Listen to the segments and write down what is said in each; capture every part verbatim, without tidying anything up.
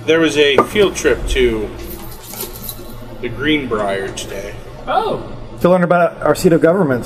there was a field trip to the Greenbrier today. Oh. To learn about our seat of government.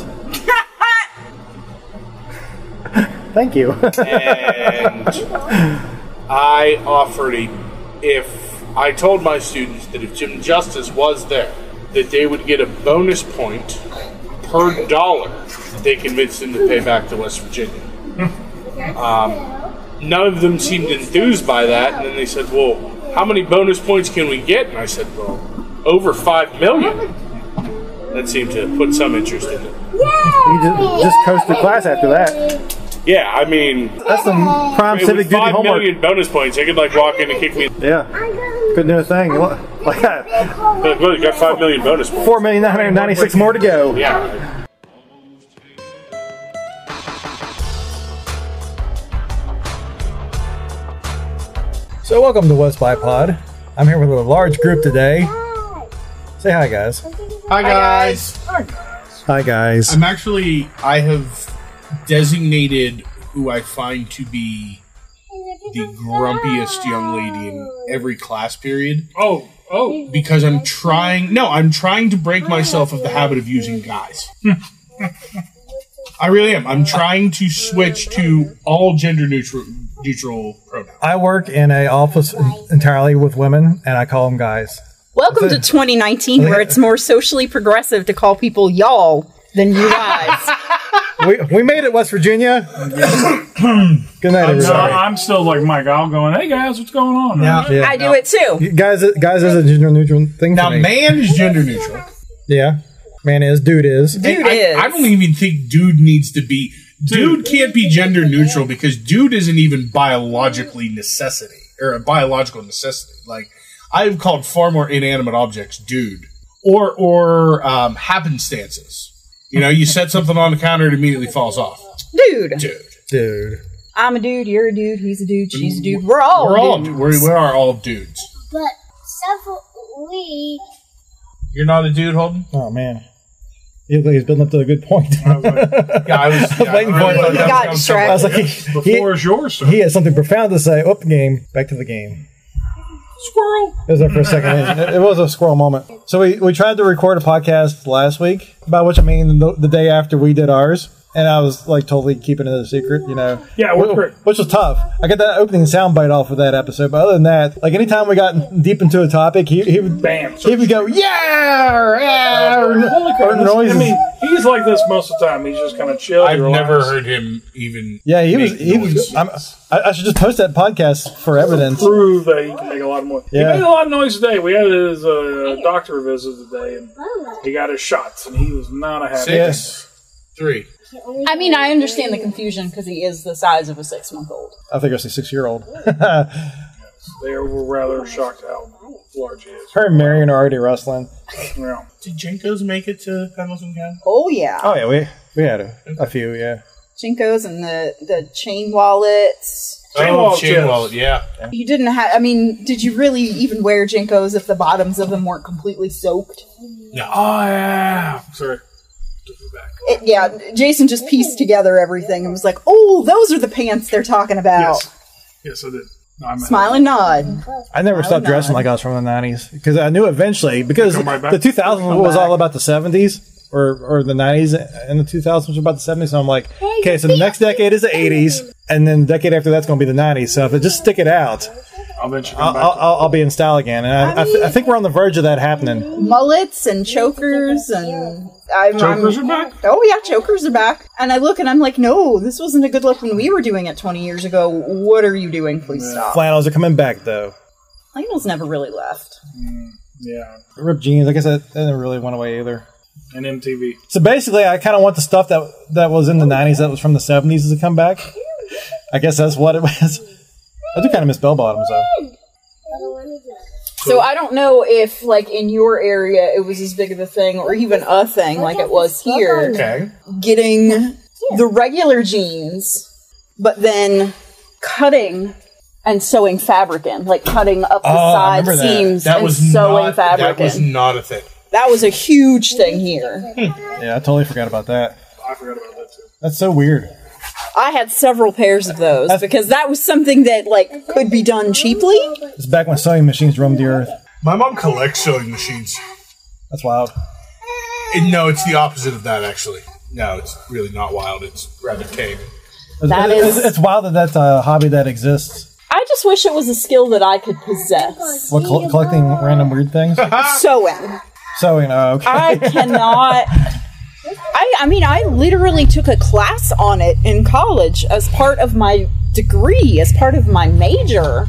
Thank you. And I offered a, if I told my students that if Jim Justice was there, that they would get a bonus point per dollar that they convinced him to pay back to West Virginia. Um, none of them seemed enthused by that, and then they said, well, how many bonus points can we get? And I said, well, over five million. That seemed to put some interest in it. You just, just coast the class after that. Yeah, I mean, that's some prime civic duty homework. Five million bonus points. They could like walk in and kick me. Yeah, couldn't do a thing. Like that. But look, got five million bonus points. Four million nine hundred ninety-six more to go. Yeah. So welcome to What's By Pod. I'm here with a large group today. Say hi, guys. Hi, guys. Hi, guys. Hi, guys. I'm actually, I have designated who I find to be the grumpiest young lady in every class period. Oh, oh. Because I'm trying, no, I'm trying to break myself of the habit of using guys. I really am. I'm trying to switch to all gender neutral neutral pronouns. I work in an office entirely with women, and I call them guys. Welcome to twenty nineteen, where it's more socially progressive to call people y'all than you guys. we, we made it, West Virginia. Good night, I'm, everybody. so, I'm still like Mike. I'm going, hey, guys, what's going on? Yeah, yeah. I do it, too. Guys, guys is a gender neutral thing Now, for me. man is gender neutral. Yeah. Man is. Dude is. Dude I, is. I don't even think dude needs to be... Dude can't be gender neutral because dude isn't even biologically necessity. Or a biological necessity. Like, I've called far more inanimate objects dude. Or, or um, happenstances. You know, you set something on the counter, it immediately falls off. Dude. Dude. Dude. I'm a dude, you're a dude, he's a dude, she's a dude. We're all We're all, dudes. we're, we are all dudes. But several we. You're not a dude, Holden? Oh, man. He looked like he's building up to a good point. I was like, yeah, I was yeah, waiting for I it. really You thought got that was distracted. I was like, he, The he, floor is yours, sir. he had something profound to say. Oh, the game. Back to the game. Squirrel. It was there for a second. It, it was a squirrel moment. So we, we tried to record a podcast last week, by which I mean the, the day after we did ours. And I was like totally keeping it a secret, you know. Yeah, we're which, which was tough. I got that opening soundbite off of that episode, but other than that, like anytime we got deep into a topic, he, he would Bam. he would go yeah, or, yeah, or, Holy crap. or noises. I mean, he's like this most of the time. He's just kind of chill. I've relaxed. never heard him even. Yeah, he was. make He was noise. I'm, I, I should just post that podcast for evidence. Prove that he can make a lot of noise. Yeah. He made a lot of noise today. We had his uh, doctor visit today, and he got his shots, and he was not a happy. Six, three. I mean, I understand the confusion because he is the size of a six-month-old. I think I was a six-year-old. They were rather shocked how large he is. Her and Marion are already wrestling. Yeah. Did Jenkos make it to Pendleton County? Oh, yeah. Oh yeah, we we had a, a few. Yeah. Jinkos and the, the chain wallets. Chain oh, wallet, chain yes. wallet, yeah. You didn't have, I mean, did you really even wear Jinkos if the bottoms of them weren't completely soaked? No. Oh, yeah. Sorry. Took me back. It, yeah, Jason just pieced together everything and was like, oh, those are the pants they're talking about. Yes. Yes, I did. No, I meant Smile and nod. I never stopped not. dressing like I was from the nineties because I knew eventually because Come right back. the two thousands Come was back. all about the seventies or or the nineties and the two thousands was about the seventies. So I'm like, okay, so the next decade is the eighties and then the decade after that's going to be the nineties. So if I just stick it out, I'll eventually I'll, come back. I'll, I'll, I'll be in style again. And I, I, th- I think we're on the verge of that happening. Mullets and chokers and... I'm, Chokers I'm- are back? Oh, yeah, chokers are back. And I look and I'm like, no, this wasn't a good look when we were doing it twenty years ago. What are you doing? Please stop. Flannels are coming back though. Flannels never really left. Yeah. Ripped jeans, I guess that, that never really went away either. And M T V. So basically, I kind of want the stuff that that was in the nineties that was from the seventies to come back. I guess that's what it was. I do kind of miss bell bottoms though. So I don't know if, like, in your area it was as big of a thing or even a thing like it was here. Okay. Getting the regular jeans, but then cutting and sewing fabric in. Like, cutting up the Oh, I side remember that. seams That and was sewing not, fabric That was in. not a thing. That was a huge thing here. Yeah, I totally forgot about that. I forgot about that too. That's so weird. I had several pairs of those because that was something that like could be done cheaply. It's back when sewing machines roamed the earth. My mom collects sewing machines. That's wild. And no, it's the opposite of that, actually. No, it's really not wild. It's rather tame. That it's, is- it's, it's wild that that's a hobby that exists. I just wish it was a skill that I could possess. What, col- collecting random weird things? Sewing. Sewing, oh, okay. I cannot. I, I mean, I literally took a class on it in college as part of my degree, as part of my major.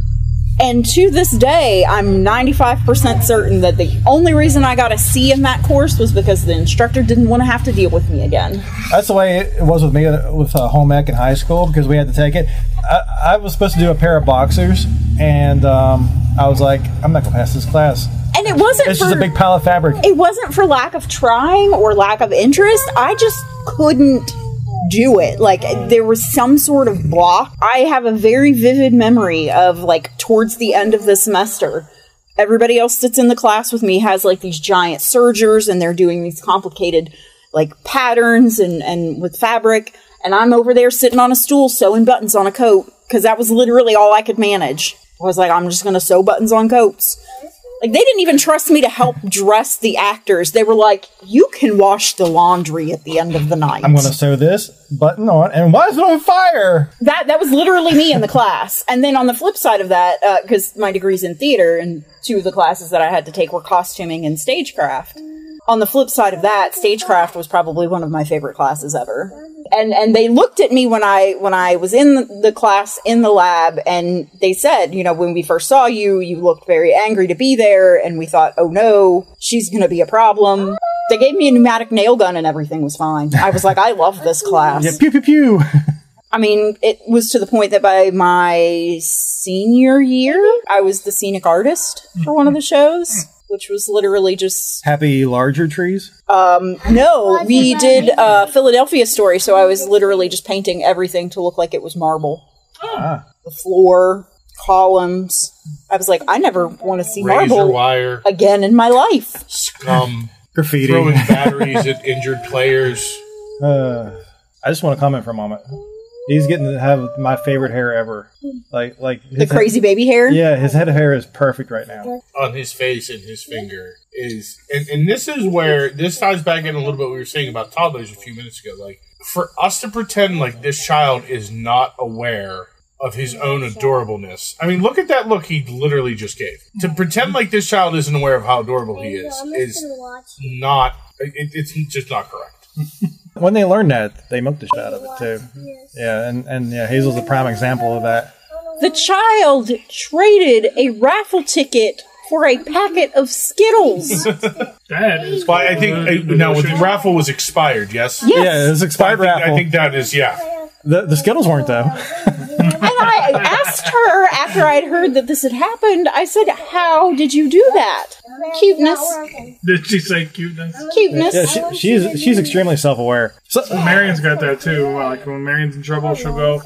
And to this day, I'm ninety-five percent certain that the only reason I got a C in that course was because the instructor didn't want to have to deal with me again. That's the way it was with me with uh, home ec in high school because we had to take it. I, I was supposed to do a pair of boxers, and um, I was like, I'm not going to pass this class. And it wasn't It's for, just a big pile of fabric. It wasn't for lack of trying or lack of interest. I just couldn't do it. Like, there was some sort of block. I have a very vivid memory of, like, towards the end of the semester, everybody else that's in the class with me has, like, these giant sergers, and they're doing these complicated, like, patterns and, and with fabric, and I'm over there sitting on a stool sewing buttons on a coat, because that was literally all I could manage. I was like, I'm just going to sew buttons on coats. Like, they didn't even trust me to help dress the actors. They were like, you can wash the laundry at the end of the night. I'm going to sew this button on, and why is it on fire? That that was literally me in the class. And then on the flip side of that, because uh, my degree's in theater, and two of the classes that I had to take were costuming and stagecraft. On the flip side of that, stagecraft was probably one of my favorite classes ever. And and they looked at me when I when I was in the, the class in the lab, and they said, you know, when we first saw you, you looked very angry to be there, and we thought, oh no, she's going to be a problem. They gave me a pneumatic nail gun, and everything was fine. I was like, I love this class. Yeah, pew pew pew. I mean, it was to the point that by my senior year, I was the scenic artist for one of the shows, which was literally just... Happy larger trees? Um, no, we did a Philadelphia story, so I was literally just painting everything to look like it was marble. Ah. The floor, columns. I was like, I never want to see Razor marble wire, again in my life. scum, Graffiti. throwing batteries at injured players. Uh, I just want to comment for a moment. He's getting to have my favorite hair ever. Like, like his The crazy head, baby hair? Yeah, his head of hair is perfect right now. On his face and his finger is, and, and this is where this ties back in a little bit what we were saying about toddlers a few minutes ago. Like, for us to pretend like this child is not aware of his own adorableness. I mean, look at that look he literally just gave. To pretend like this child isn't aware of how adorable he is is not. It, it's just not correct. When they learned that, they milked the shit out of it too. Yeah, and, and yeah, Hazel's a prime example of that. The child traded a raffle ticket for a packet of Skittles. That is. But I think uh, now the raffle was expired. Yes. Yes. Yeah, it was I expired think, raffle. I think that is yeah. the the Skittles weren't though. And I asked her after I'd heard that this had happened, I said, how did you do that? Cuteness. Did she say cuteness? Cuteness. Yeah, she, she's she's extremely self aware. So, Marion's got that too. Like when Marion's in trouble, she'll go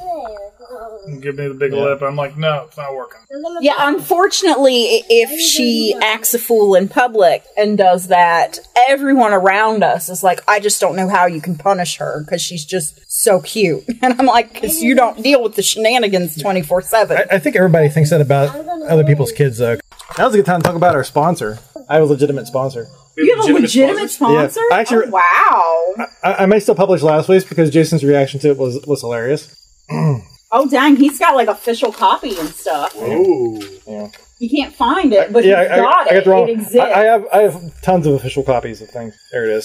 and give me the big lip. I'm like, no, it's not working. Yeah, unfortunately, if she acts a fool in public and does that, everyone around us is like, I just don't know how you can punish her because she's just so cute. And I'm like, because you don't deal with the shenanigans twenty-four seven. I, I think everybody thinks that about other people's kids though. Now's a good time to talk about our sponsor. I have a legitimate sponsor. You have a legitimate sponsor? Yeah. Actually- Oh, wow. I, I may still publish last week's because Jason's reaction to it was was hilarious. Oh, dang, he's got like official copy and stuff. Ooh. Yeah, You can't find it, but yeah, he's I, got I, I it. got the wrong. It exists. I, I have I have tons of official copies of things. There it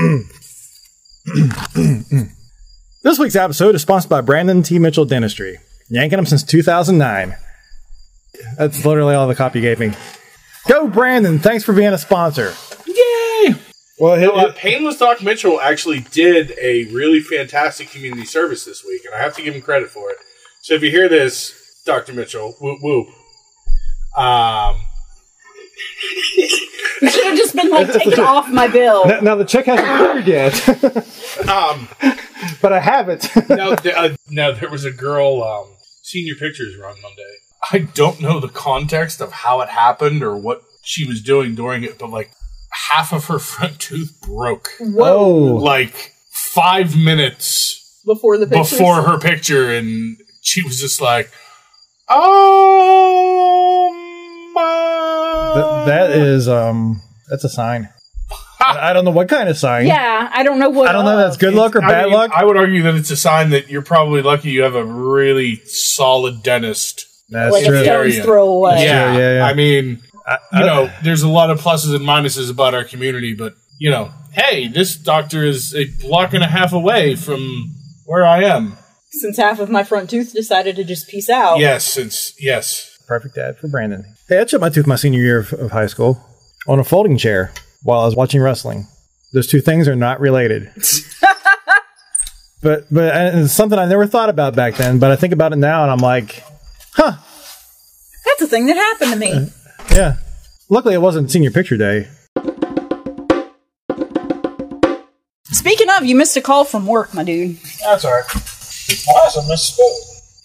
is. This week's episode is sponsored by Brandon T. Mitchell Dentistry. Yanking them since two thousand nine. That's literally all the copy gave me. Go, Brandon! Thanks for being a sponsor. Yay! Well, You know, uh, Painless Doc Mitchell actually did a really fantastic community service this week, and I have to give him credit for it. So if you hear this, Doctor Mitchell, whoop whoop. Um, You should have just been like, take it off my bill. now, now the check hasn't cleared yet, um, but I have it. now, th- uh, now there was a girl. Um, senior pictures were on Monday. I don't know the context of how it happened or what she was doing during it, but like half of her front tooth broke. Whoa! Like five minutes Before the pictures? before her picture, and she was just like, "Oh my!" Th- that is, um, that's a sign. I don't know what kind of sign. Yeah, I don't know what. I don't know if that's good luck or I bad mean, luck. I would argue that it's a sign that you're probably lucky you have a really solid dentist. That's Like true. a stone's Area. throw away. Yeah, true, yeah, yeah. I mean, I- you I- know, there's a lot of pluses and minuses about our community, but you know, hey, this doctor is a block and a half away from where I am. Since half of my front tooth decided to just peace out. Yes, it's yes. Perfect ad for Brandon. Hey, I chipped my tooth my senior year of, of high school on a folding chair while I was watching wrestling. Those two things are not related. but but and it's something I never thought about back then, but I think about it now and I'm like, huh, That's a thing that happened to me. yeah. Luckily it wasn't senior picture day. Speaking of, you missed a call from work, my dude. That's all right. Why is it misspelled?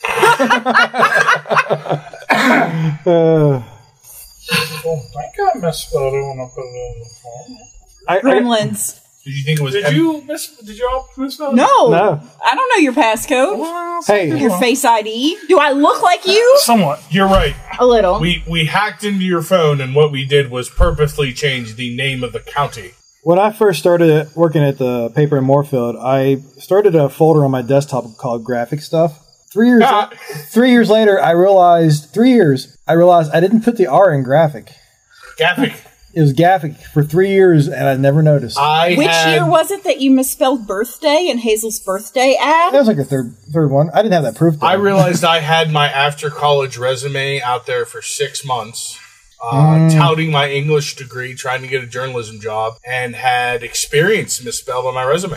Uh, I don't think I misspelled it when I put it on the phone. I, I, Gremlins. Did you think it was? Did em- you miss? Did you all misspell it? No, No. I don't know your passcode. Well, Hey. Your face I D. Do I look like you? somewhat. You're right. A little. We we hacked into your phone, and what we did was purposely change the name of the county. when I first started working at the paper in Moorfield, I started a folder on my desktop called graphic stuff. Three years, Ah. three years later, I realized, three years, I realized I didn't put the R in graphic. Graphic. It was Gaffic for three years, and I never noticed. I Which had, year was it that you misspelled birthday in Hazel's birthday ad? That was like the third third one. I didn't have that proof. Though. I realized I had my after college resume out there for six months, uh, Mm. touting my English degree, trying to get a journalism job, and had experience misspelled on my resume.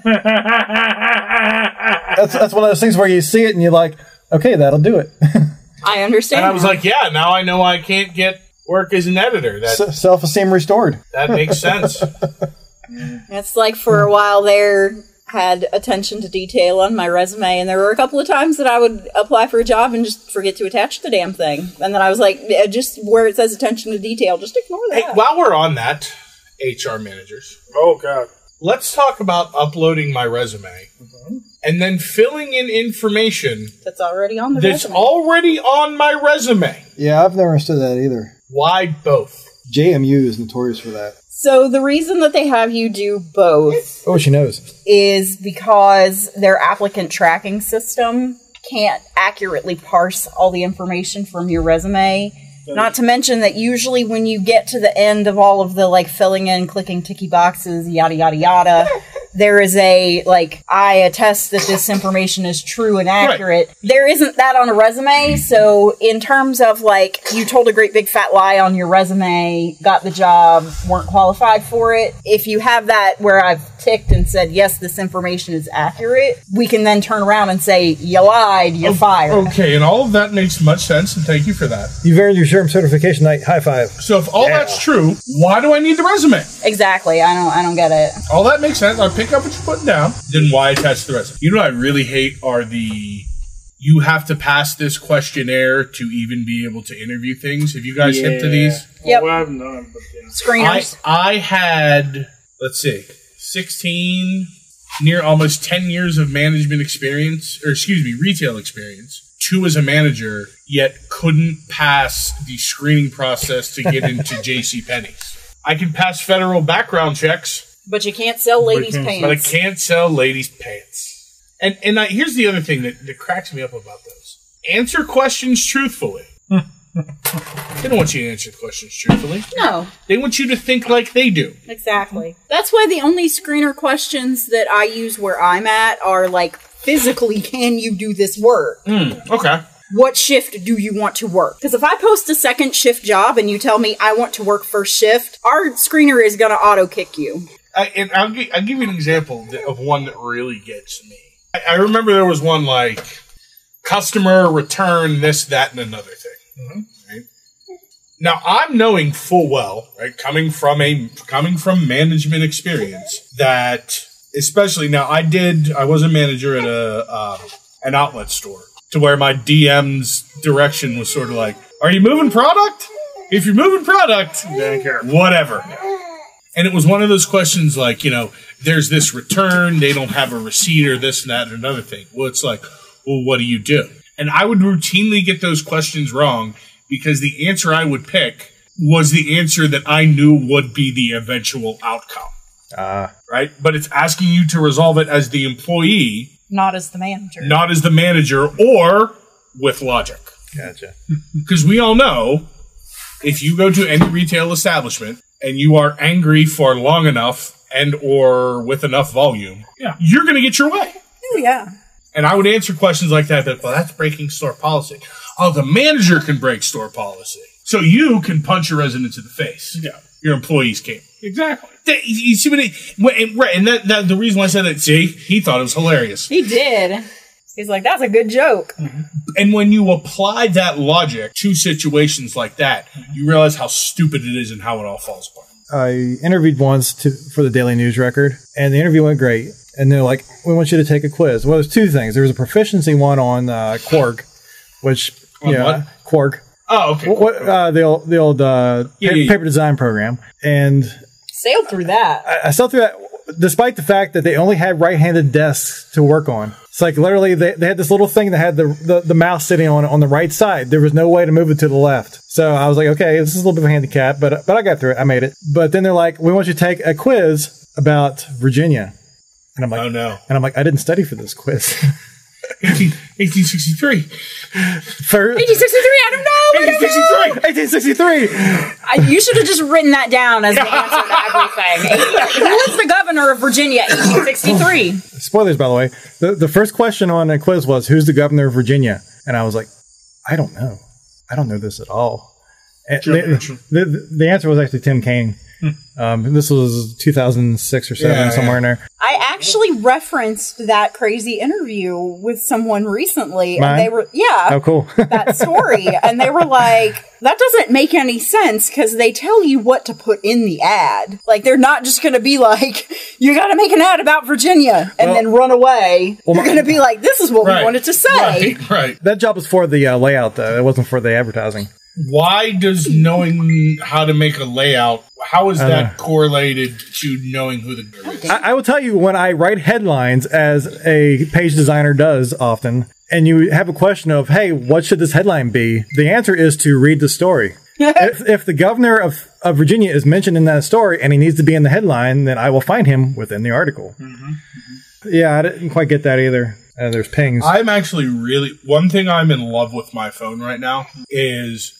That's that's one of those things where you see it and you're like, okay, that'll do it. I understand. And I was like, yeah, now I know I can't get work as an editor. That Self esteem restored. that makes sense. It's like for a while there, had attention to detail on my resume, and there were a couple of times that I would apply for a job and just forget to attach the damn thing. And then I was like, yeah, just where it says attention to detail, just ignore that. Hey, while we're on that, H R managers, Oh, God. let's talk about uploading my resume and then filling in information That's already on the that's resume. already on my resume. Yeah, I've never understood that either. Why both? J M U is notorious for that. So the reason that they have you do both Oh, she knows. is because their applicant tracking system can't accurately parse all the information from your resume. Not to mention that usually when you get to the end of all of the like filling in, clicking ticky boxes, yada yada yada, there is a like, I attest that this information is true and accurate. Right. There isn't that on a resume, so in terms of like, you told a great big fat lie on your resume, got the job, weren't qualified for it, if you have that where I've ticked and said, yes, this information is accurate, we can then turn around and say, you lied, you're fired. Okay, and all of that makes much sense, and thank you for that. You've earned your SHRM certification night. High five. So if all Yeah. that's true, why do I need the resume? Exactly, I don't I don't get it. All that makes sense. I pick up what you're putting down. Then why attach the resume? You know what I really hate are the you have to pass this questionnaire to even be able to interview things. Have you guys hip to these? Yep. Well, I haven't done it, but yeah. I, Screeners. I had, let's see, sixteen, near almost ten years of management experience, or excuse me, retail experience. Two as a manager, yet couldn't pass the screening process to get into JCPenney's. I can pass federal background checks, But you can't sell ladies' can't- pants. but I can't sell ladies' pants. And and I, here's the other thing that, that cracks me up about those. Answer questions truthfully. They don't want you to answer questions truthfully. No, They want you to think like they do. exactly. That's why the only screener questions that I use where I'm at are like, physically, can you do this work? Okay. What shift do you want to work? Because if I post a second shift job and you tell me I want to work first shift, our screener is going to auto kick you. I, and I'll, gi- I'll give you an example th- of one that really gets me. I, I remember there was one like customer return this, that, and another thing. Right? Now I'm knowing full well, right, coming from a coming from management experience, that especially now I did I was a manager at a uh, an outlet store to where my D M's direction was sort of like, are you moving product? If you're moving product, Didn't care. whatever. And it was one of those questions like, you know, there's this return, they don't have a receipt or this and that and another thing. Well, it's like, well, what do you do? And I would routinely get those questions wrong because the answer I would pick was the answer that I knew would be the eventual outcome. Ah. Right? But it's asking you to resolve it as the employee, Not as the manager. not as the manager, or with logic. Gotcha. Because we all know, if you go to any retail establishment and you are angry for long enough and or with enough volume, Yeah. you're going to get your way. Oh, yeah. And I would answer questions like that, that, well, that's breaking store policy. Oh, the manager can break store policy. So you can punch your residents in the face. Yeah. Your employees can't. Exactly. That- You see what he, well, and- right, and that, that the reason why I said that, see, he thought it was hilarious. He did. He's like, that's a good joke. And when you apply that logic to situations like that, you realize how stupid it is and how it all falls apart. I interviewed once to, for the Daily News Record, and the interview went great. And they're like, we want you to take a quiz. Well, there's two things. There was a proficiency one on uh, Quark, which, On you know, what? Quark. Oh, okay. What, uh, the old, the old uh, Yeah, pa- yeah, yeah. paper design program. And Sailed through that. I, I still through that, despite the fact that they only had right-handed desks to work on. It's like literally they, they had this little thing that had the, the, the mouse sitting on on the right side. There was no way to move it to the left. So I was like, okay, this is a little bit of a handicap, but but I got through it. I made it. But then they're like, we want you to take a quiz about Virginia. And I'm like, Oh, no. And I'm like, I didn't study for this quiz. eighteen, eighteen sixty-three. For, eighteen sixty-three, I don't know. I don't know. eighteen sixty-three. I, you should have just written that down as the answer to everything. Who was the governor of Virginia, eighteen sixty-three? Spoilers, by the way. The, the first question on the quiz was, who's the governor of Virginia? And I was like, I don't know. I don't know this at all. And the, the, the answer was actually Tim Kaine. Um, this was two thousand six or seven, Yeah, somewhere yeah. in there. I actually referenced that crazy interview with someone recently. Mine? And they were, yeah. Oh, cool. that story. And they were like, that doesn't make any sense because they tell you what to put in the ad. Like, they're not just going to be like, you got to make an ad about Virginia and Well- then run away. Well, They're going to be like, this is what we wanted to say. Right, right. That job was for the uh, layout, though. It wasn't for the advertising. Why does knowing how to make a layout, how is that know. correlated to knowing who the girl is? I, I will tell you, when I write headlines, as a page designer does often, and you have a question of, hey, what should this headline be? The answer is to read the story. if, if the governor of, of Virginia is mentioned in that story and he needs to be in the headline, then I will find him within the article. Mm-hmm. Yeah, I didn't quite get that either. Uh, there's pings. I'm actually really, one thing I'm in love with my phone right now is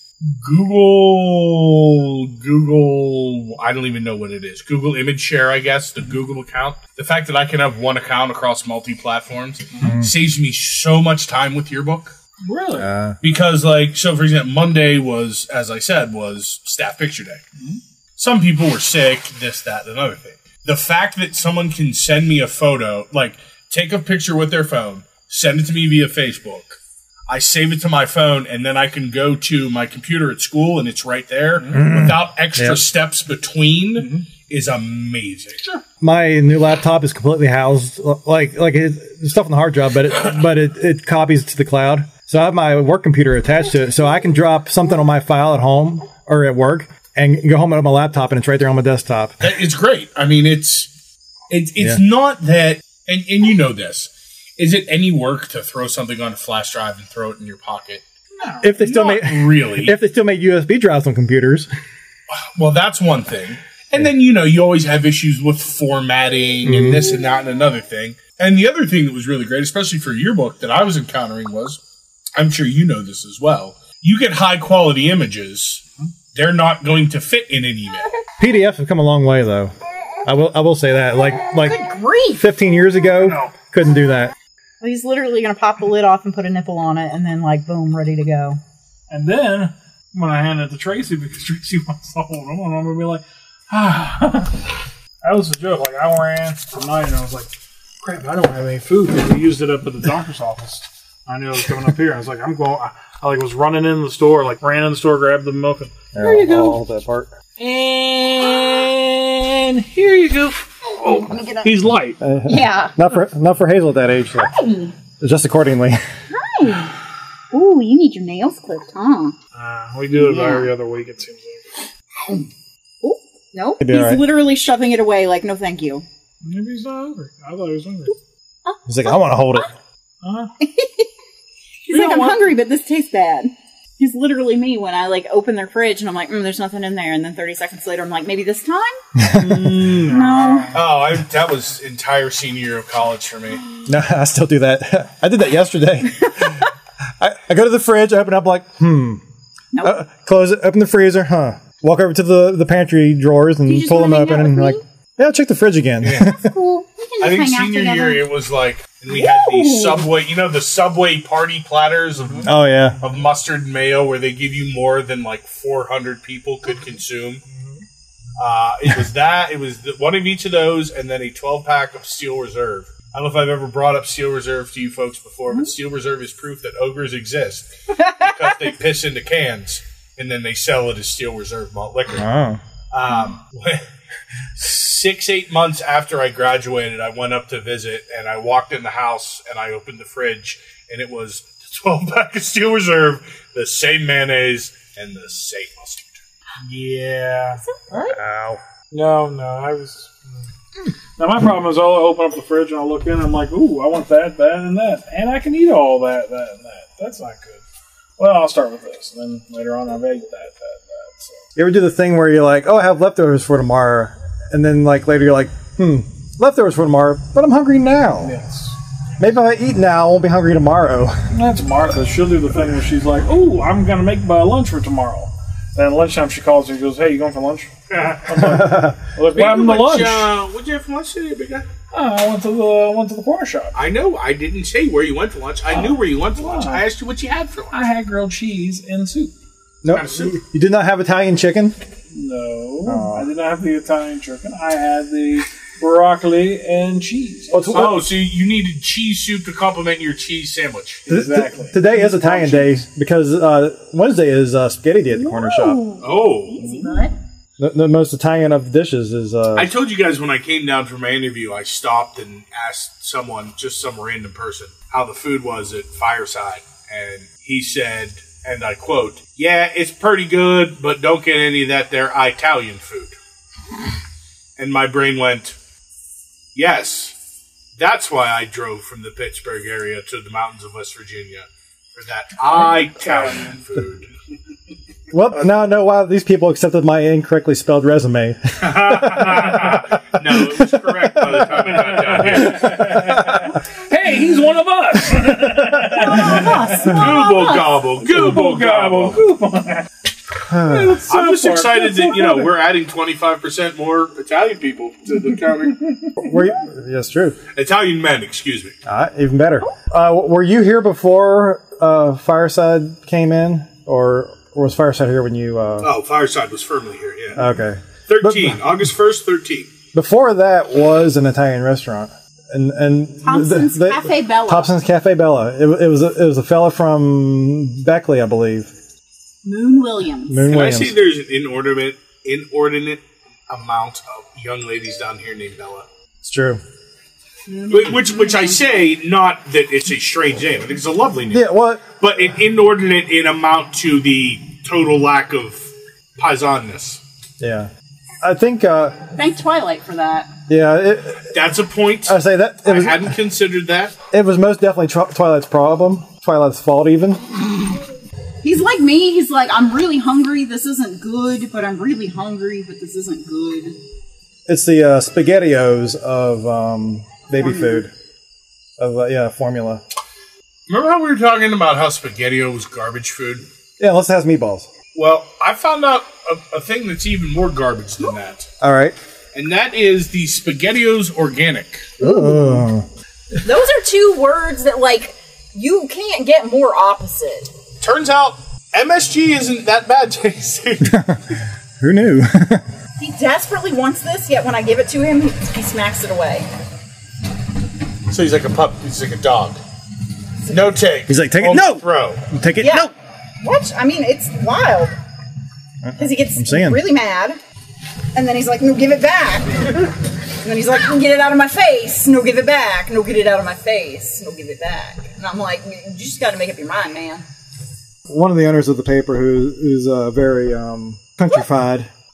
Google, Google, I don't even know what it is. Google Image Share, I guess, the Google account. The fact that I can have one account across multi-platforms saves me so much time with Yearbook. Really? Uh, Because, like, so for example, Monday was, as I said, was staff picture day. Some people were sick, this, that, and another thing. The fact that someone can send me a photo, like, take a picture with their phone, send it to me via Facebook, I save it to my phone, and then I can go to my computer at school, and it's right there without extra Yep. steps between, is amazing. my new laptop is completely housed, like like it, there's stuff on the hard drive, but it, but it, it copies to the cloud. So I have my work computer attached to it, so I can drop something on my file at home or at work and go home on my laptop, and it's right there on my desktop. That- It's great. I mean, it's it's it's Yeah. not that, and, and you know this. Is it any work to throw something on a flash drive and throw it in your pocket? If they still Not make really. if they still make U S B drives on computers, Well, that's one thing. And then, you know, you always have issues with formatting and this and that and another thing. And the other thing that was really great, especially for Yearbook that I was encountering was, I'm sure you know this as well, you get high quality images, they're not going to fit in an email. P D Fs have come a long way, though. I will I will say that. Like like Grief. fifteen years ago, couldn't do that. He's literally going to pop the lid off and put a nipple on it, and then, like, boom, ready to go. And then, when I hand it to Tracy, because Tracy wants to hold them, I'm going to be like, ah. That was a joke. Like, I ran tonight, and I was like, crap, I don't have any food, because we used it up at the doctor's office. I knew I was coming up here. I was like, I'm going, I, I like was running in the store, like, ran in the store, grabbed the milk, and There you go. Hold that part. and here you go. Oh, he's light. Yeah. Not for not for Hazel at that age. So. Just accordingly. Ooh, you need your nails clipped, huh? Uh, we do it about every other week, it seems like. Nope. He'd be He's all right. literally shoving it away like, no thank you. Maybe he's not hungry. I thought he was hungry. He's like, I want to hold it. Uh-huh. He's like, I'm hungry, but this tastes bad. He's literally me when I like open their fridge and I'm like, mm, there's nothing in there. And then thirty seconds later, I'm like, maybe this time? Mm. No. Oh, I, that was entire senior year of college for me. No, I still do that. I did that yesterday. I, I go to the fridge, I open up like, hmm. Nope. Uh, close it, open the freezer, huh. Walk over to the, the pantry drawers and You just pull them wanna hang open out and with like, me? yeah, I'll check the fridge again. That's cool. We can just I think hang out senior together. year it was like, and we had these Subway, you know, the Subway party platters of, Oh, yeah. of mustard and mayo where they give you more than like four hundred people could consume. Uh, it was that. It was the, one of each of those, and then a twelve pack of Steel Reserve. I don't know if I've ever brought up Steel Reserve to you folks before, but Steel Reserve is proof that ogres exist because they piss into cans and then they sell it as Steel Reserve malt liquor. Oh. Um, six, eight months after I graduated, I went up to visit, and I walked in the house, and I opened the fridge, and it was the twelve pack of Steel Reserve, the same mayonnaise, and the same mustard. Yeah. Ow. No, no, I was. Now my problem is I'll open up the fridge and I'll look in and I'm like, ooh, I want that, that, and that. And I can eat all that, that, and that. That's not good. Well, I'll start with this. And then later on I'll eat that, that, that. So. You ever do the thing where you're like, oh, I have leftovers for tomorrow, and then like later you're like, hmm, leftovers for tomorrow, but I'm hungry now. Yes. Maybe if I eat now, I won't be hungry tomorrow. That's Martha. She'll do the thing where she's like, ooh, I'm going to make my lunch for tomorrow. Then at lunchtime she calls me and goes, hey, you going for lunch? I'm like, well, what happened to lunch? Uh, what'd you have for lunch today, big guy? Oh, I went to the went to the corner shop. I know. I didn't say where you went for lunch. I knew where you went for lunch. I asked you what you had for lunch. I had grilled cheese and soup. Nope. Kind of soup. You did not have Italian chicken? No, Oh. I did not have the Italian chicken. I had the broccoli and cheese. Oh, t- Oh, so you needed cheese soup to complement your cheese sandwich. t- exactly. t- today is Italian day because uh, Wednesday is uh, spaghetti day at the corner shop. Oh. Easy, bud. The, the most Italian of the dishes is. Uh, I told you guys when I came down for my interview, I stopped and asked someone, just some random person, how the food was at Fireside. And he said, and I quote, yeah, it's pretty good, but don't get any of that there Italian food. And my brain went, yes, that's why I drove from the Pittsburgh area to the mountains of West Virginia for that Italian food. well, now I know why these people accepted my incorrectly spelled resume. No, it was correct by the time I got down here. Hey, he's one of us. Gooble gobble, gooble gobble. I'm just excited that, you know, we're adding twenty-five percent more Italian people to the county. Were you, yes, true. Italian men, excuse me. Uh, even better. Uh, were you here before uh, Fireside came in, or, or was Fireside here when you? Uh, Oh, Fireside was firmly here, yeah. okay. thirteen, August first, thirteen. Before that was an Italian restaurant, and and Thompson's the- the- Cafe Bella. Thompson's Cafe Bella. It, it was a, it was a fella from Beckley, I believe. Moon Williams. Moon Can Williams. I see there's an inordinate, inordinate amount of young ladies down here named Bella? It's true. Wh- Which, which I say, not that it's a strange name. I think it's a lovely name. Yeah. What? But an inordinate in amount to the total lack of paisanness. Yeah. I think. Uh, Thank Twilight for that. yeah. It, That's a point. I say that it I was. hadn't considered that. It was most definitely Twi- Twilight's problem. Twilight's fault, even. He's like me. He's like, I'm really hungry. This isn't good, but I'm really hungry, but this isn't good. It's the uh, SpaghettiOs of um, baby food. Of uh, yeah, formula. Remember how we were talking about how SpaghettiO was garbage food? Yeah, unless it has meatballs. Well, I found out a, a thing that's even more garbage than that. All right. And that is the SpaghettiOs Organic. Oh. Those are two words that, like, you can't get more opposite. Turns out M S G isn't that bad tasting. Who knew? He desperately wants this, yet when I give it to him, he, he smacks it away. So he's like a pup. He's like a dog. No take. He's like, take it. Only No! throw. Take it. Yeah. No. What? I mean, it's wild. Because he gets I'm saying. really mad, and then he's like, no, give it back. And then he's like, no, get it out of my face. No, give it back. No, get it out of my face. No, give it back. And I'm like, you just got to make up your mind, man. One of the owners of the paper, who, who's uh, very um, countrified,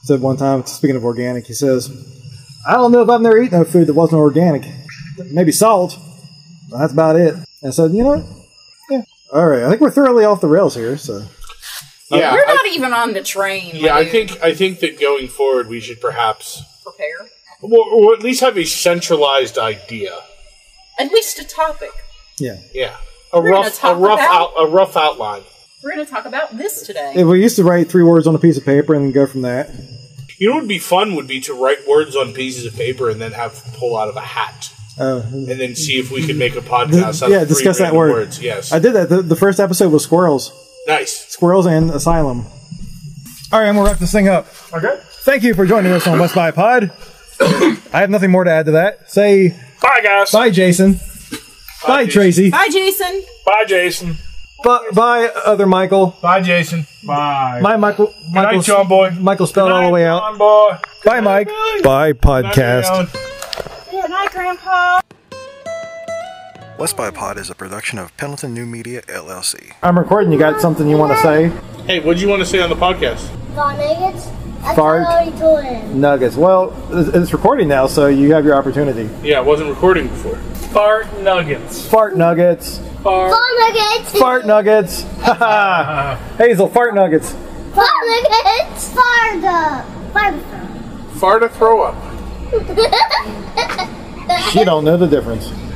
said one time, speaking of organic, he says, I don't know if I've never eaten no food that wasn't organic. Maybe salt. But that's about it. And I said, you know what? Yeah. All right. I think we're thoroughly off the rails here. So Yeah, We're not I, even on the train. yeah. my I dude. think I think that going forward, we should perhaps, Prepare. or, or at least have a centralized idea. At least a topic. yeah. Yeah, a We're gonna rough, a talk rough, about- out, a rough outline. We're going to talk about this today. If we used to write three words on a piece of paper and then go from that. You know what would be fun would be to write words on pieces of paper and then have pull out of a hat, Uh, and then see if we could make a podcast. out yeah, of three discuss that random word. Words. Yes, I did that. The, the first episode was squirrels. nice. Squirrels and Asylum. All right, I'm going to wrap this thing up. Okay. Thank you for joining us on West by Pod. I have nothing more to add to that. Say Bye, guys. bye, Jason. Bye, Jason. Tracy. Bye, Jason. Bye, Jason. Bye, bye, other Michael. Bye, Jason. Bye. My Michael. Good night, Michael, John Boy. Michael spelled Good all the night, way out. John Boy. Bye, Mike. Bye, podcast. Good night, Grandpa. West by Pod is a production of Pendleton New Media, L L C. I'm recording. You got something you want to say? Hey, what do you want to say on the podcast? Fart nuggets? That's Fart. what I already told him. Nuggets. Well, it's it's recording now, so you have your opportunity. Yeah, it wasn't recording before. Fart nuggets. Fart nuggets. Fart. Fart nuggets! Fart nuggets. Haha. Hazel, fart nuggets. Fart nuggets! Fart uh, fart. Far to throw up. She don't know the difference.